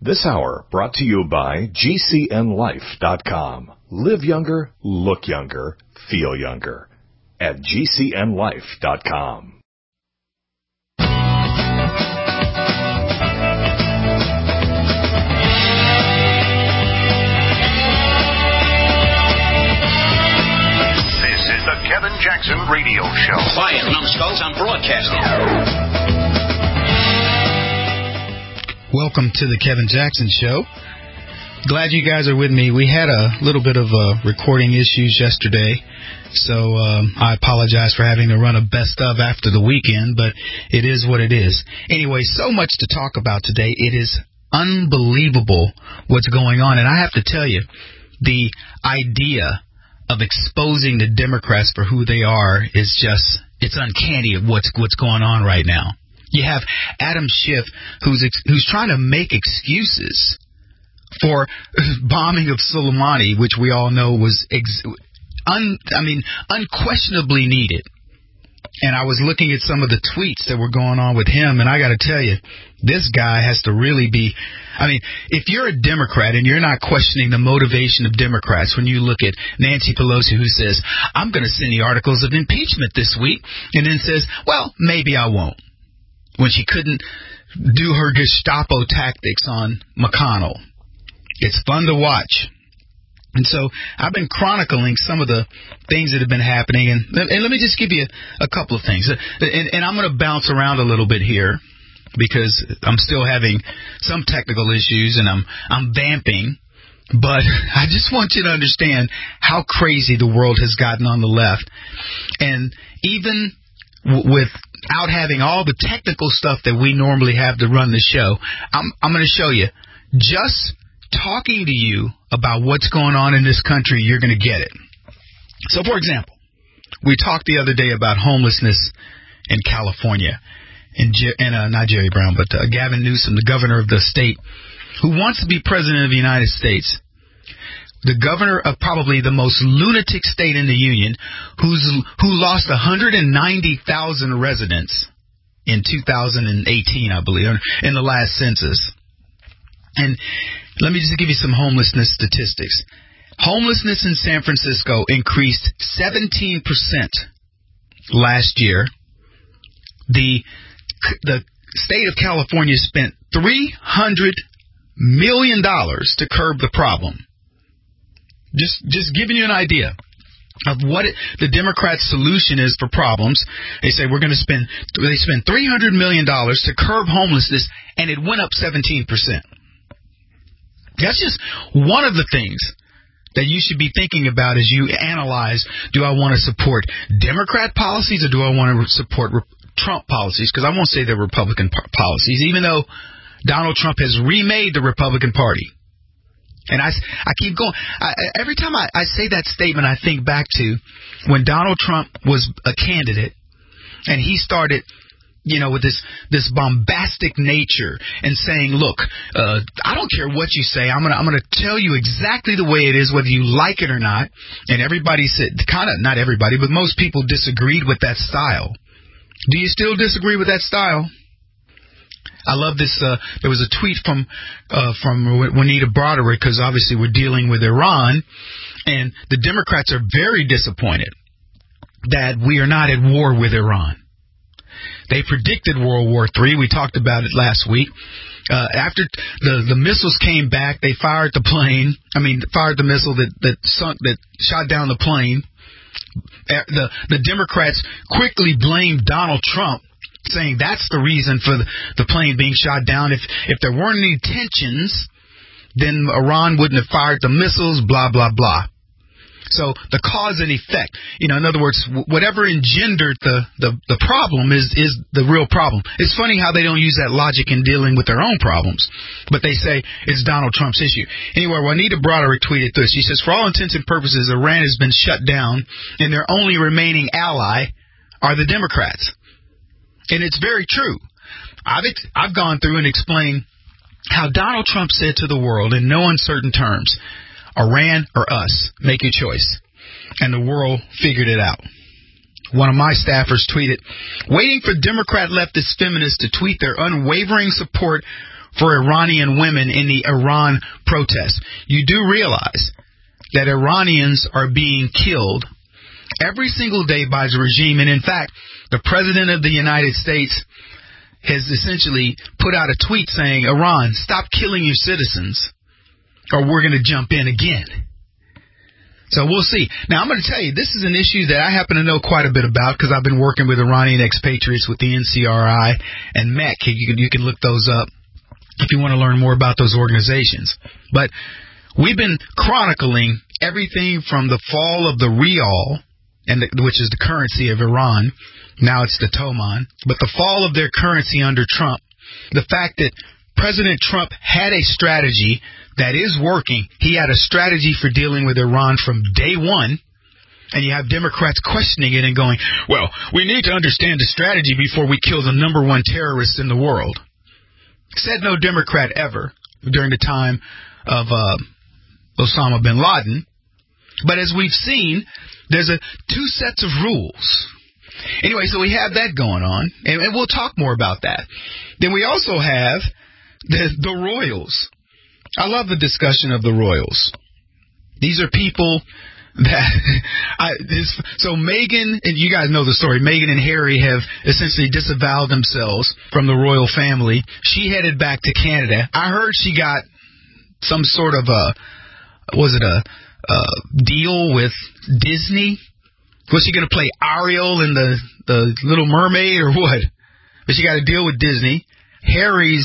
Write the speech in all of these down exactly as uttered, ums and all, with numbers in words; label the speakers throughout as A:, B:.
A: This hour brought to you by G C N life dot com. Live younger, look younger, feel younger at G C N life dot com.
B: The Kevin Jackson Radio Show.
C: Quiet, numbskulls, I'm broadcasting.
D: Welcome to the Kevin Jackson Show. Glad you guys are with me. We had a little bit of uh, recording issues yesterday, so um, I apologize for having to run a best of after the weekend, but it is what it is. Anyway, so much to talk about today. It is unbelievable what's going on, and I have to tell you, the idea of exposing the Democrats for who they are is just, it's uncanny of what's what's going on right now. You have Adam Schiff, who's ex- who's trying to make excuses for bombing of Soleimani, which we all know was, ex- un- I mean, unquestionably needed. And I was looking at some of the tweets that were going on with him, and I got to tell you, this guy has to really be, I mean, if you're a Democrat and you're not questioning the motivation of Democrats, when you look at Nancy Pelosi, who says, I'm going to send the articles of impeachment this week, and then says, well, maybe I won't, when she couldn't do her Gestapo tactics on McConnell. It's fun to watch. And so I've been chronicling some of the things that have been happening, and, and let me just give you a couple of things. And, and I'm going to bounce around a little bit here because I'm still having some technical issues and I'm I'm vamping. But I just want you to understand how crazy the world has gotten on the left. And even w- without having all the technical stuff that we normally have to run the show, I'm I'm going to show you just talking to you about what's going on in this country, you're going to get it. So, for example, we talked the other day about homelessness in California, and, and uh, not Jerry Brown, but uh, Gavin Newsom, the governor of the state, who wants to be president of the United States, the governor of probably the most lunatic state in the union, who's who lost one hundred ninety thousand residents in two thousand eighteen, I believe, in the last census. And let me just give you some homelessness statistics. Homelessness in San Francisco increased seventeen percent last year. The the state of California spent three hundred million dollars to curb the problem. Just just giving you an idea of what it, the Democrats' solution is for problems. They say we're going to spend they spend three hundred million dollars to curb homelessness, and it went up seventeen percent. That's just one of the things that you should be thinking about as you analyze, do I want to support Democrat policies or do I want to support Re- Trump policies? Because I won't say they're Republican po- policies, even though Donald Trump has remade the Republican Party. And I, I keep going. I, every time I, I say that statement, I think back to when Donald Trump was a candidate and he started, you know, with this this bombastic nature and saying, look, uh, I don't care what you say. I'm gonna I'm gonna tell you exactly the way it is, whether you like it or not. And everybody said, kind of, not everybody, but most people disagreed with that style. Do you still disagree with that style? I love this. Uh, there was a tweet from uh, from Juanita Broderick, because obviously we're dealing with Iran, and the Democrats are very disappointed that we are not at war with Iran. They predicted World War Three. We talked about it last week. Uh, after the, the missiles came back, they fired the plane. I mean, fired the missile that that sunk, that shot down the plane. The the Democrats quickly blamed Donald Trump, saying that's the reason for the, the plane being shot down. If if there weren't any tensions, then Iran wouldn't have fired the missiles. Blah blah blah. So the cause and effect, you know, in other words, whatever engendered the, the, the problem is, is the real problem. It's funny how they don't use that logic in dealing with their own problems, but they say it's Donald Trump's issue. Anyway, Juanita Broderick tweeted this. She says, for all intents and purposes, Iran has been shut down and their only remaining ally are the Democrats. And it's very true. I've, I've gone through and explained how Donald Trump said to the world in no uncertain terms, Iran or us, make your choice. And the world figured it out. One of my staffers tweeted, waiting for Democrat leftist feminists to tweet their unwavering support for Iranian women in the Iran protests. You do realize that Iranians are being killed every single day by the regime. And in fact, the President of the United States has essentially put out a tweet saying, Iran, stop killing your citizens or we're going to jump in again. So we'll see. Now, I'm going to tell you, this is an issue that I happen to know quite a bit about because I've been working with Iranian expatriates with the N C R I and M E C. You can, you can look those up if you want to learn more about those organizations. But we've been chronicling everything from the fall of the rial, and the, which is the currency of Iran. Now it's the Toman. But the fall of their currency under Trump, the fact that President Trump had a strategy that is working. He had a strategy for dealing with Iran from day one. And you have Democrats questioning it and going, well, we need to understand the strategy before we kill the number one terrorist in the world. Said no Democrat ever during the time of uh, Osama bin Laden. But as we've seen, there's a two sets of rules. Anyway, so we have that going on, and, and we'll talk more about that. Then we also have the, the royals. I love the discussion of the royals. These are people that I, this, so Meghan, and you guys know the story, Meghan and Harry have essentially disavowed themselves from the royal family. She headed back to Canada. I heard she got some sort of a, was it a, a deal with Disney? Was she going to play Ariel in the, the Little Mermaid or what? But she got a deal with Disney. Harry's,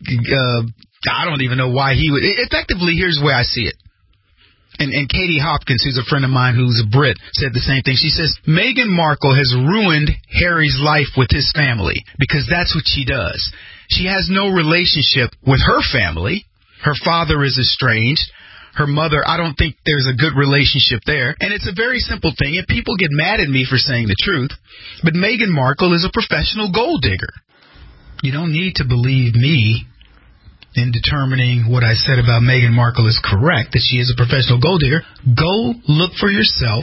D: uh, I don't even know why he would. Effectively, here's the way I see it. And, and Katie Hopkins, who's a friend of mine who's a Brit, said the same thing. She says, Meghan Markle has ruined Harry's life with his family because that's what she does. She has no relationship with her family. Her father is estranged. Her mother, I don't think there's a good relationship there. And it's a very simple thing, and people get mad at me for saying the truth, but Meghan Markle is a professional gold digger. You don't need to believe me in determining what I said about Meghan Markle is correct, that she is a professional gold digger. Go look for yourself.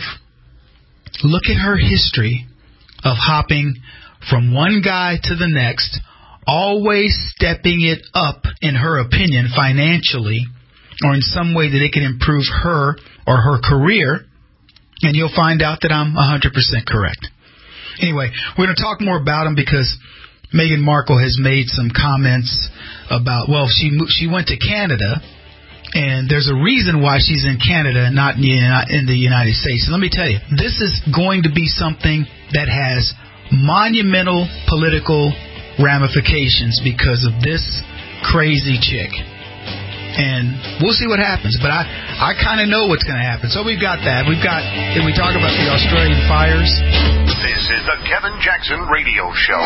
D: Look at her history of hopping from one guy to the next, always stepping it up, in her opinion, financially, or in some way that it can improve her or her career, and you'll find out that I'm one hundred percent correct. Anyway, we're going to talk more about him because Meghan Markle has made some comments about, well, she she went to Canada, and there's a reason why she's in Canada and not in the United States. And let me tell you, this is going to be something that has monumental political ramifications because of this crazy chick. And we'll see what happens, but I, I kind of know what's going to happen. So we've got that. We've got, did we talk about the Australian fires?
B: This is the Kevin Jackson Radio Show.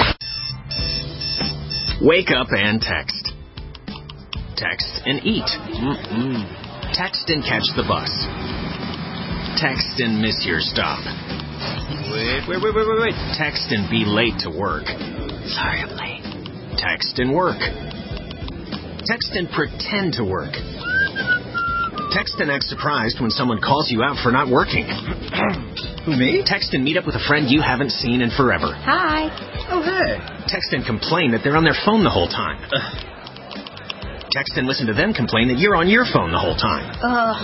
E: Wake up and text. Text and eat. Mm-mm. Text and catch the bus. Text and miss your stop. Wait, wait, wait, wait, wait, wait. Text and be late to work. Sorry, I'm late. Text and work. Text and pretend to work. Text and act surprised when someone calls you out for not working. Who, me? Text and meet up with a friend you haven't seen in forever.
F: Hi.
E: Oh, hey. Text and complain that they're on their phone the whole time. Ugh. Text and listen to them complain that you're on your phone the whole time.
F: Ugh.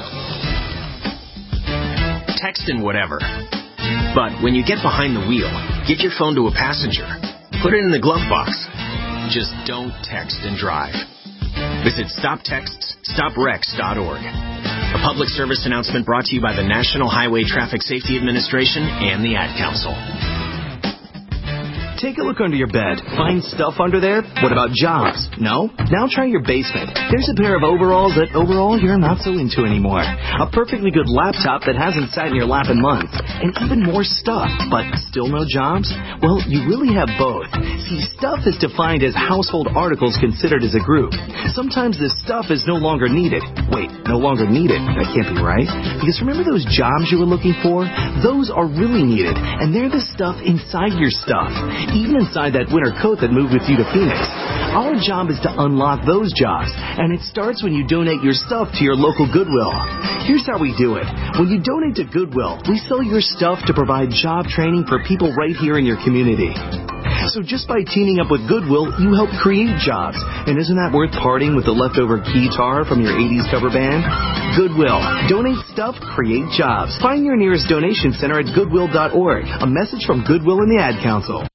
E: Text and whatever. But when you get behind the wheel, get your phone to a passenger. Put it in the glove box. Just don't text and drive. Visit stop texts stop wrecks dot org. A public service announcement brought to you by the National Highway Traffic Safety Administration and the Ad Council.
G: Take a look under your bed. Find stuff under there? What about jobs? No? Now try your basement. There's a pair of overalls that overall you're not so into anymore. A perfectly good laptop that hasn't sat in your lap in months. And even more stuff, but still no jobs? Well, you really have both. See, stuff is defined as household articles considered as a group. Sometimes this stuff is no longer needed. Wait, no longer needed? That can't be right. Because remember those jobs you were looking for? Those are really needed, and they're the stuff inside your stuff. Even inside that winter coat that moved with you to Phoenix. Our job is to unlock those jobs, and it starts when you donate your stuff to your local Goodwill. Here's how we do it. When you donate to Goodwill, we sell your stuff to provide job training for people right here in your community. So just by teaming up with Goodwill, you help create jobs. And isn't that worth parting with the leftover guitar from your eighties cover band? Goodwill. Donate stuff, create jobs. Find your nearest donation center at goodwill dot org. A message from Goodwill and the Ad Council.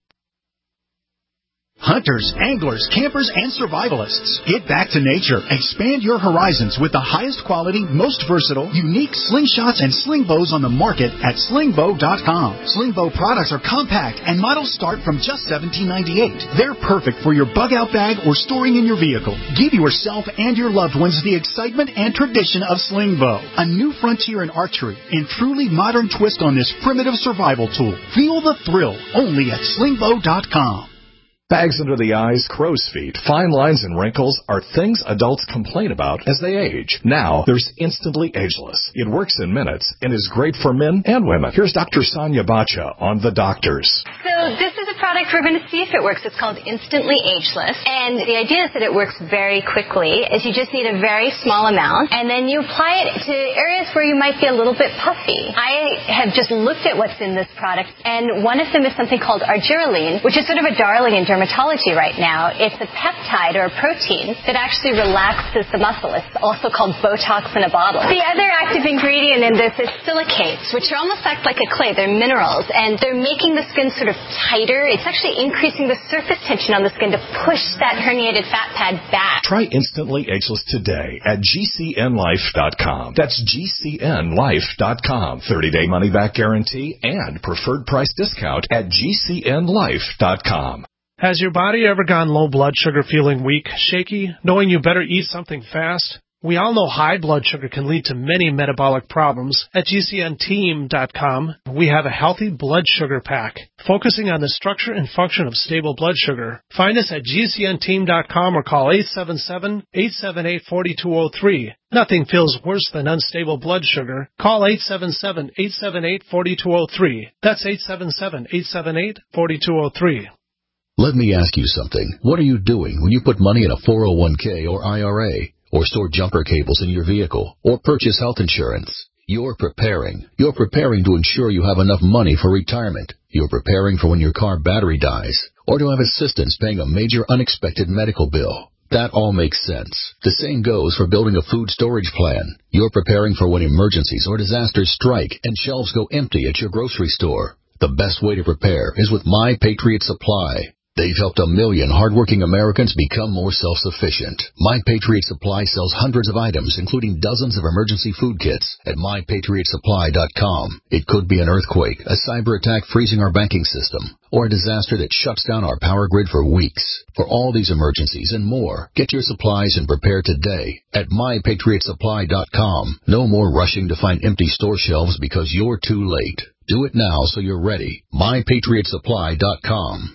F: Hunters, anglers, campers, and survivalists. Get back to nature. Expand your horizons with the highest quality, most versatile, unique slingshots and sling bows on the market at sling bow dot com. Sling bow products are compact and models start from just seventeen ninety-eight. They're perfect for your bug out bag or storing in your vehicle. Give yourself and your loved ones the excitement and tradition of sling bow. A new frontier in archery and truly modern twist on this primitive survival tool. Feel the thrill only at sling bow dot com.
A: Bags under the eyes, crow's feet, fine lines, and wrinkles are things adults complain about as they age. Now, there's Instantly Ageless. It works in minutes and is great for men and women. Here's Doctor Sonia Bacha on The Doctors.
H: So this is a product we're going to see if it works. It's called Instantly Ageless. And the idea is that it works very quickly, is you just need a very small amount, and then you apply it to areas where you might be a little bit puffy. I have just looked at what's in this product, and one of them is something called argireline, which is sort of a darling in dermatology right now. It's a peptide or a protein that actually relaxes the muscle. It's also called Botox in a bottle. The other active ingredient in this is silicates, which are almost act like a clay. They're minerals, and they're making the skin sort of tighter. It's actually increasing the surface tension on the skin to push that herniated fat pad back.
A: Try Instantly Ageless today at G C N life dot com. That's G C N life dot com. thirty-day money-back guarantee and preferred price discount at G C N life dot com.
I: Has your body ever gone low blood sugar, feeling weak, shaky, knowing you better eat something fast? We all know high blood sugar can lead to many metabolic problems. At G C N team dot com, we have a healthy blood sugar pack, focusing on the structure and function of stable blood sugar. Find us at G C N team dot com or call eight seven seven, eight seven eight, four two zero three. Nothing feels worse than unstable blood sugar. Call eight seven seven, eight seven eight, four two zero three. That's eight seven seven, eight seven eight, four two zero three.
J: Let me ask you something. What are you doing when you put money in a four oh one k or I R A, or store jumper cables in your vehicle, or purchase health insurance? You're preparing. You're preparing to ensure you have enough money for retirement. You're preparing for when your car battery dies, or to have assistance paying a major unexpected medical bill. That all makes sense. The same goes for building a food storage plan. You're preparing for when emergencies or disasters strike and shelves go empty at your grocery store. The best way to prepare is with My Patriot Supply. They've helped a million hardworking Americans become more self-sufficient. My Patriot Supply sells hundreds of items, including dozens of emergency food kits at my patriot supply dot com. It could be an earthquake, a cyber attack freezing our banking system, or a disaster that shuts down our power grid for weeks. For all these emergencies and more, get your supplies and prepare today at my patriot supply dot com. No more rushing to find empty store shelves because you're too late. Do it now so you're ready. my patriot supply dot com.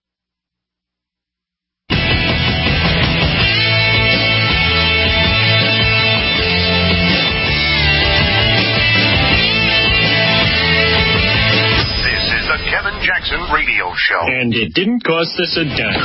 B: Kevin Jackson Radio Show.
K: And it didn't cost us a dime.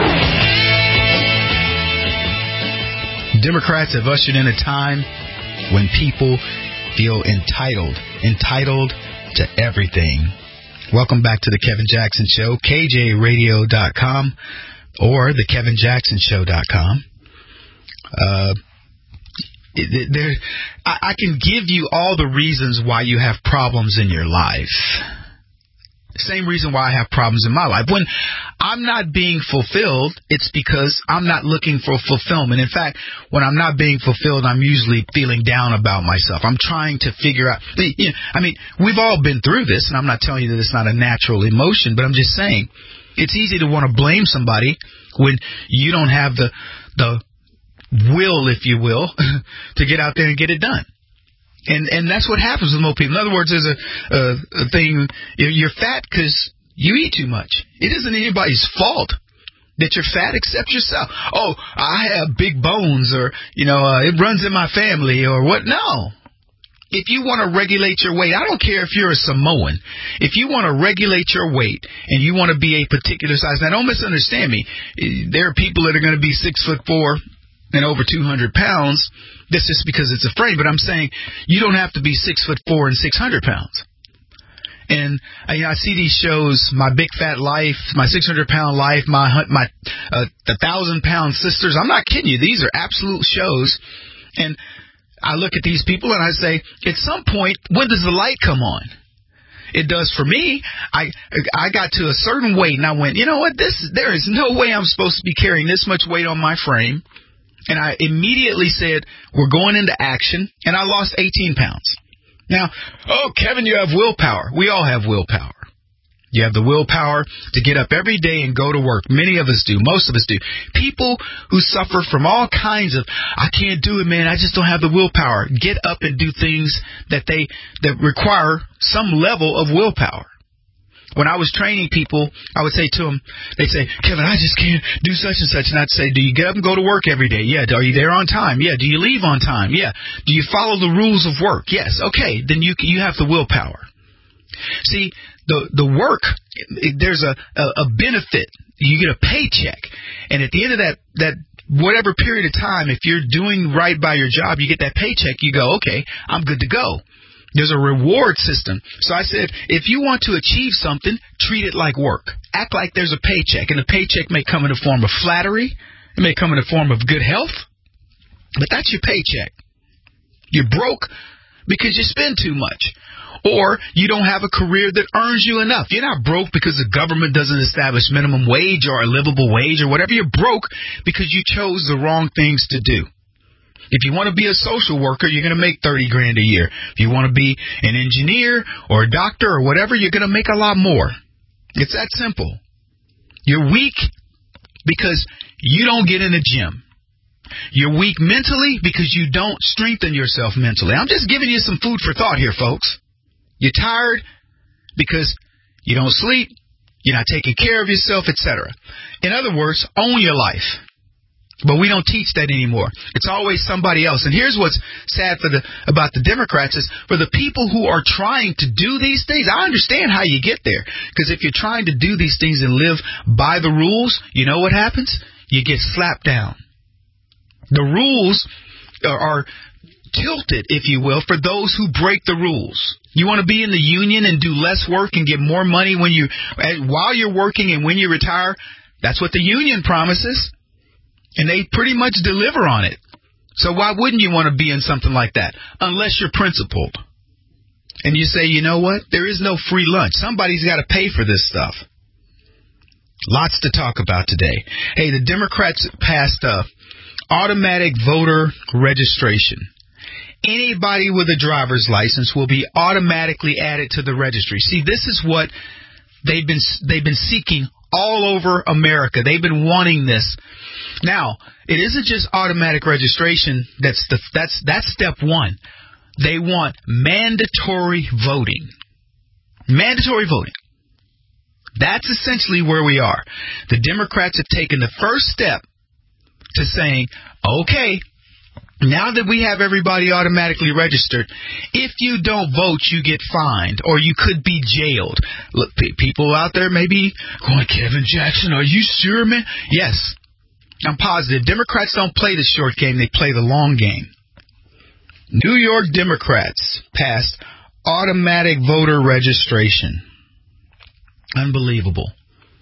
D: Democrats have ushered in a time when people feel entitled, entitled to everything. Welcome back to the Kevin Jackson Show, K J radio dot com or the kevin jackson show dot com. Uh, there, I, I can give you all the reasons why you have problems in your life. Same reason why I have problems in my life. When I'm not being fulfilled, it's because I'm not looking for fulfillment. In fact, when I'm not being fulfilled, I'm usually feeling down about myself. I'm trying to figure out, you know, I mean, we've all been through this, and I'm not telling you that it's not a natural emotion, but I'm just saying it's easy to want to blame somebody when you don't have the, the will, if you will, to get out there and get it done. And and that's what happens with most people. In other words, there's a, a, a thing, you're fat because you eat too much. It isn't anybody's fault that you're fat except yourself. Oh, I have big bones, or, you know, uh, it runs in my family, or what? No. If you want to regulate your weight, I don't care if you're a Samoan. If you want to regulate your weight and you want to be a particular size, now don't misunderstand me. There are people that are going to be six foot four and over two hundred pounds. This is because it's a frame, but I'm saying you don't have to be six foot four and six hundred pounds. And you know, I see these shows, My Big Fat Life, My six hundred pound Life, My my uh, The Thousand Pound Sisters. I'm not kidding you. These are absolute shows. And I look at these people and I say, at some point, when does the light come on? It does for me. I I got to a certain weight and I went, you know what? This there is no way I'm supposed to be carrying this much weight on my frame. And I immediately said, we're going into action. And I lost eighteen pounds. Now, oh, Kevin, you have willpower. We all have willpower. You have the willpower to get up every day and go to work. Many of us do. Most of us do. People who suffer from all kinds of, I can't do it, man. I just don't have the willpower. Get up and do things that they that require some level of willpower. When I was training people, I would say to them, they'd say, Kevin, I just can't do such and such. And I'd say, do you get up and go to work every day? Yeah. Are you there on time? Yeah. Do you leave on time? Yeah. Do you follow the rules of work? Yes. Okay. Then you you have the willpower. See, the the work, there's a, a, a benefit. You get a paycheck. And at the end of that, that whatever period of time, if you're doing right by your job, you get that paycheck, you go, okay, I'm good to go. There's a reward system. So I said, if you want to achieve something, treat it like work. Act like there's a paycheck. And the paycheck may come in the form of flattery. It may come in the form of good health. But that's your paycheck. You're broke because you spend too much. Or you don't have a career that earns you enough. You're not broke because the government doesn't establish minimum wage or a livable wage or whatever. You're broke because you chose the wrong things to do. If you want to be a social worker, you're going to make thirty grand a year. If you want to be an engineer or a doctor or whatever, you're going to make a lot more. It's that simple. You're weak because you don't get in the gym. You're weak mentally because you don't strengthen yourself mentally. I'm just giving you some food for thought here, folks. You're tired because you don't sleep, you're not taking care of yourself, et cetera. In other words, own your life. But we don't teach that anymore. It's always somebody else. And here's what's sad for the about the Democrats is for the people who are trying to do these things, I understand how you get there. Because if you're trying to do these things and live by the rules, you know what happens? You get slapped down. The rules are, are tilted, if you will, for those who break the rules. You want to be in the union and do less work and get more money when you while you're working and when you retire? That's what the union promises. And they pretty much deliver on it. So why wouldn't you want to be in something like that? Unless you're principled. And you say, you know what? There is no free lunch. Somebody's got to pay for this stuff. Lots to talk about today. Hey, the Democrats passed uh, automatic voter registration. Anybody with a driver's license will be automatically added to the registry. See, this is what they've been they've been seeking all over America. They've been wanting this. Now, it isn't just automatic registration. That's the that's that's step one. They want mandatory voting. Mandatory voting. That's essentially where we are. The Democrats have taken the first step to saying, okay, now that we have everybody automatically registered, if you don't vote, you get fined or you could be jailed. Look, people out there may be going, Kevin Jackson, are you sure, man? Yes, I'm positive. Democrats don't play the short game. They play the long game. New York Democrats passed automatic voter registration. Unbelievable.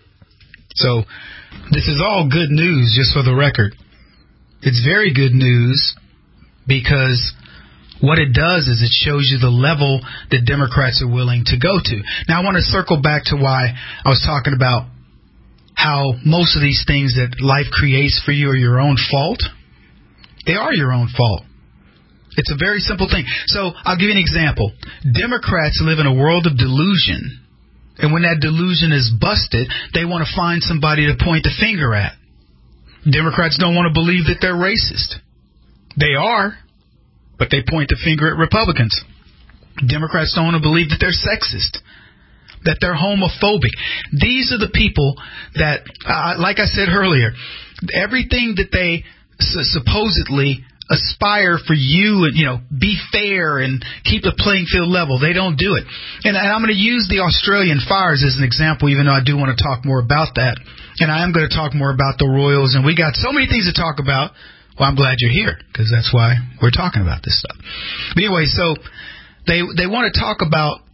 D: So this is all good news, just for the record. It's very good news because what it does is it shows you the level that Democrats are willing to go to. Now, I want to circle back to why I was talking about how most of these things that life creates for you are your own fault. They are your own fault. It's a very simple thing. So I'll give you an example. Democrats live in a world of delusion. And when that delusion is busted, they want to find somebody to point the finger at. Democrats don't want to believe that they're racist. They are, but they point the finger at Republicans. Democrats don't want to believe that they're sexist, that they're homophobic. These are the people that, uh, like I said earlier, everything that they s- supposedly aspire for you and, you know, be fair and keep the playing field level. They don't do it. And, and I'm going to use the Australian fires as an example, even though I do want to talk more about that. And I am going to talk more about the Royals. And we got so many things to talk about. Well, I'm glad you're here because that's why we're talking about this stuff. But anyway, so they they want to talk about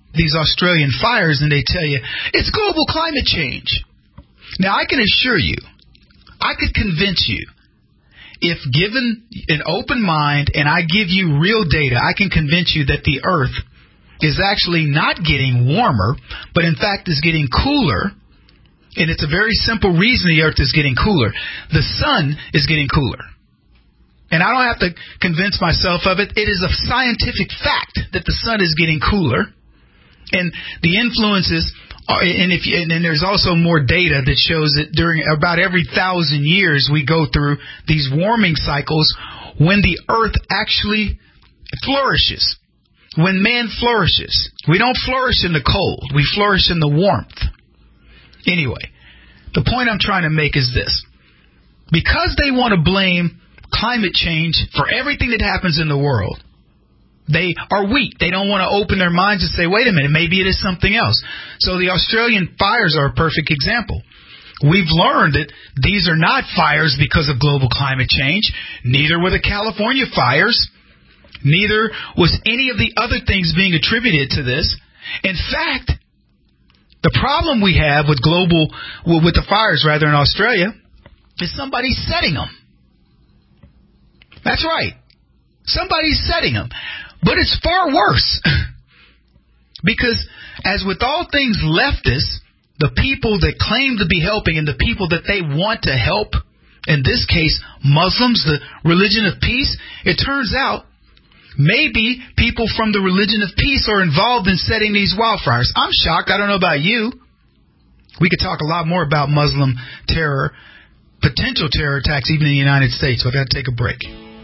D: these Australian fires and they tell you, it's global climate change. Now, I can assure you, I could convince you, if given an open mind and I give you real data, I can convince you that the Earth is actually not getting warmer, but in fact is getting cooler. And it's a very simple reason the Earth is getting cooler. The sun is getting cooler. And I don't have to convince myself of it. It is a scientific fact that the sun is getting cooler. And the influences, are, and, if, and, and there's also more data that shows that during about every thousand years we go through these warming cycles when the Earth actually flourishes. When man flourishes. We don't flourish in the cold. We flourish in the warmth. Anyway, the point I'm trying to make is this. Because they want to blame climate change for everything that happens in the world, they are weak. They don't want to open their minds and say, wait a minute, maybe it is something else. So the Australian fires are a perfect example. We've learned that these are not fires because of global climate change. Neither were the California fires. Neither was any of the other things being attributed to this. In fact, the problem we have with global, with the fires rather in Australia, is somebody setting them. That's right. Somebody's setting them. But it's far worse. Because as with all things leftists, the people that claim to be helping and the people that they want to help, in this case, Muslims, the religion of peace, it turns out maybe people from the religion of peace are involved in setting these wildfires. I'm shocked. I don't know about you. We could talk a lot more about Muslim terror, potential terror attacks even in the United States. So I've got to take a break.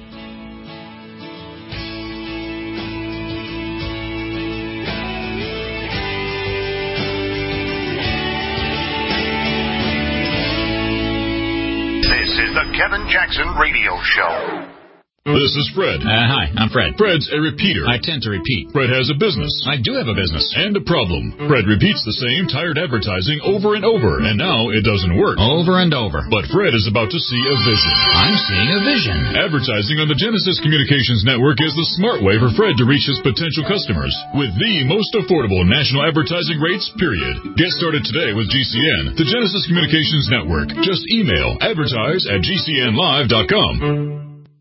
B: Kevin Jackson Radio Show.
L: This is Fred.
C: Uh, hi, I'm Fred.
L: Fred's a repeater.
C: I tend to repeat.
L: Fred has a business.
C: I do have a business.
L: And a problem. Fred repeats the same tired advertising over and over, and now it doesn't work.
C: Over and over.
L: But Fred is about to see a vision.
C: I'm seeing a vision.
L: Advertising on the Genesis Communications Network is the smart way for Fred to reach his potential customers with the most affordable national advertising rates, period. Get started today with G C N, the Genesis Communications Network. Just email advertise at g c n live dot com.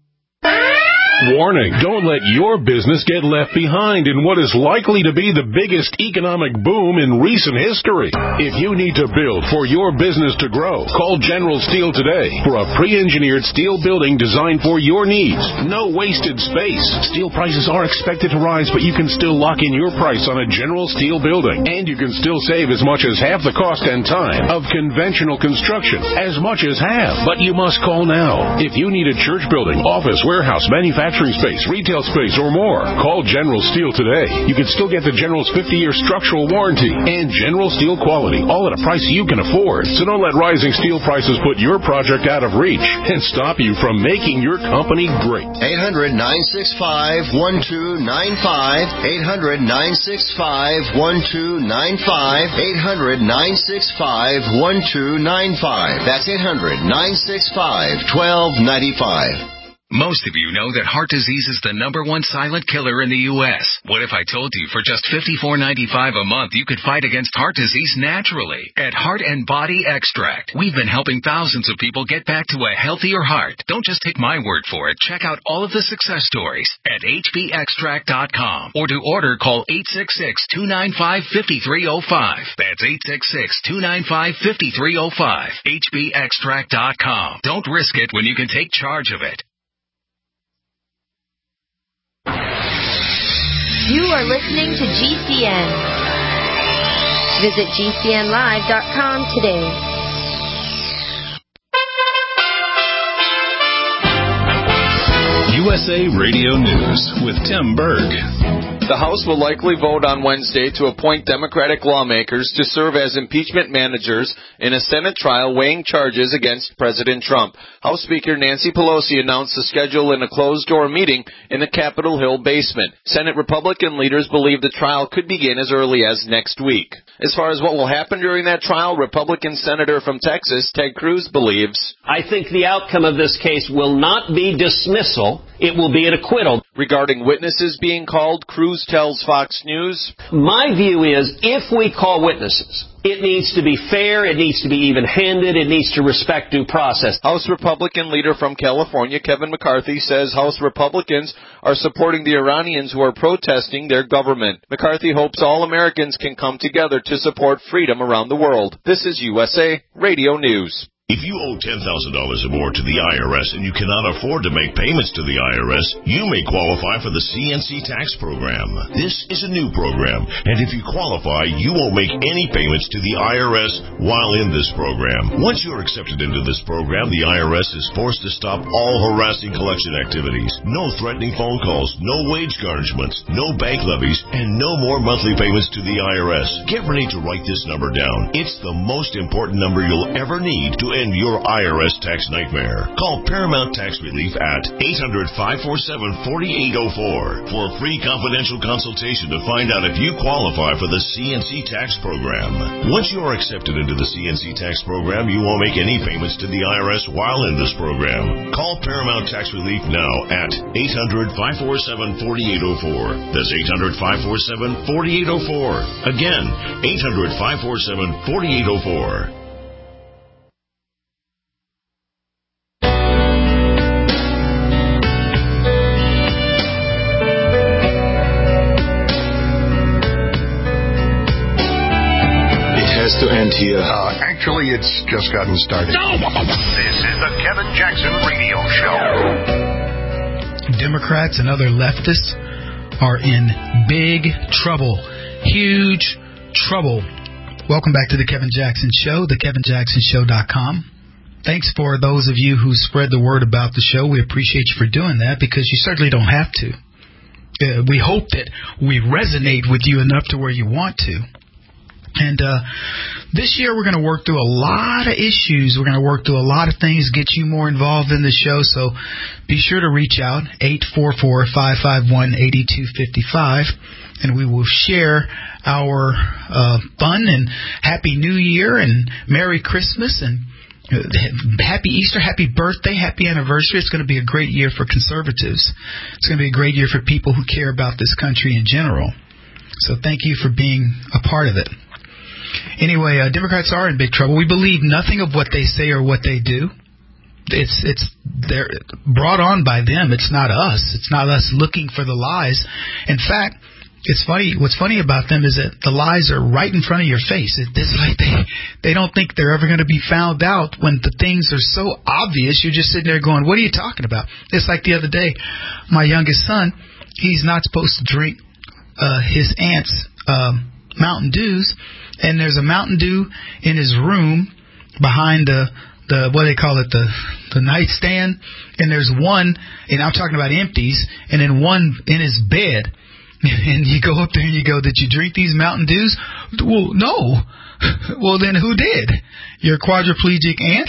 M: Warning, don't let your business get left behind in what is likely to be the biggest economic boom in recent history. If you need to build for your business to grow, call General Steel today for a pre-engineered steel building designed for your needs. No wasted space. Steel prices are expected to rise, but you can still lock in your price on a General Steel building. And you can still save as much as half the cost and time of conventional construction. As much as half. But you must call now. If you need a church building, office, warehouse, manufacturing space, retail space, or more, call General Steel today. You can still get the General's fifty-year structural warranty and General Steel quality, all at a price you can afford. So don't let rising steel prices put your project out of reach and stop you from making your company great.
N: eight hundred, nine six five, one two nine five. eight hundred, nine six five, one two nine five. eight hundred, nine six five, one two nine five. That's eight hundred, nine six five, one two nine five.
O: Most of you know that heart disease is the number one silent killer in the U S What if I told you for just fifty-four ninety-five a month you could fight against heart disease naturally? At Heart and Body Extract, we've been helping thousands of people get back to a healthier heart. Don't just take my word for it. Check out all of the success stories at h b extract dot com. Or to order, call eight six six, two nine five, five three zero five. That's eight six six, two nine five, five three zero five. h b extract dot com. Don't risk it when you can take charge of it.
P: You are listening to G C N. Visit g c n live dot com today.
L: U S A Radio News with Tim Berg.
Q: The House will likely vote on Wednesday to appoint Democratic lawmakers to serve as impeachment managers in a Senate trial weighing charges against President Trump. House Speaker Nancy Pelosi announced the schedule in a closed-door meeting in the Capitol Hill basement. Senate Republican leaders believe the trial could begin as early as next week. As far as what will happen during that trial, Republican Senator from Texas, Ted Cruz, believes,
R: I think the outcome of this case will not be dismissal. It will be an acquittal.
Q: Regarding witnesses being called, Cruz tells Fox News,
R: "My view is if we call witnesses, it needs to be fair, it needs to be even-handed, it needs to respect due process."
Q: House Republican leader from California, Kevin McCarthy, says House Republicans are supporting the Iranians who are protesting their government. McCarthy hopes all Americans can come together to support freedom around the world. This is U S A Radio News.
S: If you owe ten thousand dollars or more to the I R S and you cannot afford to make payments to the I R S, you may qualify for the C N C tax program. This is a new program, and if you qualify, you won't make any payments to the I R S while in this program. Once you're accepted into this program, the I R S is forced to stop all harassing collection activities. No threatening phone calls, no wage garnishments, no bank levies, and no more monthly payments to the I R S. Get ready to write this number down. It's the most important number you'll ever need to end your I R S tax nightmare. Call Paramount Tax Relief at eight hundred, five four seven, four eight zero four for a free confidential consultation to find out if you qualify for the C N C tax program. Once you are accepted into the C N C tax program, you won't make any payments to the I R S while in this program. Call Paramount Tax Relief now at eight hundred, five four seven, four eight zero four. That's eight hundred, five four seven, four eight zero four. Again, eight hundred, five four seven, four eight zero four.
B: To end here. Uh, actually, it's just gotten started.
T: This is the Kevin Jackson Radio Show.
D: Democrats and other leftists are in big trouble. Huge trouble. Welcome back to the Kevin Jackson Show, the kevin jackson show dot com. Thanks for those of you who spread the word about the show. We appreciate you for doing that because you certainly don't have to. Uh, we hope that we resonate with you enough to where you want to. And uh, this year we're going to work through a lot of issues. We're going to work through a lot of things, get you more involved in the show. So be sure to reach out, eight four four, five five one, eight two five five, and we will share our uh, fun and Happy New Year and Merry Christmas and uh, Happy Easter, Happy Birthday, Happy Anniversary. It's going to be a great year for conservatives. It's going to be a great year for people who care about this country in general. So thank you for being a part of it. Anyway, uh, Democrats are in big trouble. We believe nothing of what they say or what they do. It's it's they're brought on by them. It's not us. It's not us looking for the lies. In fact, it's funny. What's funny about them is that the lies are right in front of your face. It, it's like they they don't think they're ever going to be found out when the things are so obvious. You're just sitting there going, "What are you talking about?" It's like the other day, my youngest son. He's not supposed to drink uh, his aunt's um, Mountain Dews. And there's a Mountain Dew in his room behind the, the what do they call it, the the nightstand. And there's one, and I'm talking about empties, and then one in his bed. And you go up there and you go, "Did you drink these Mountain Dews?" "Well, no." "Well, then who did? Your quadriplegic aunt?"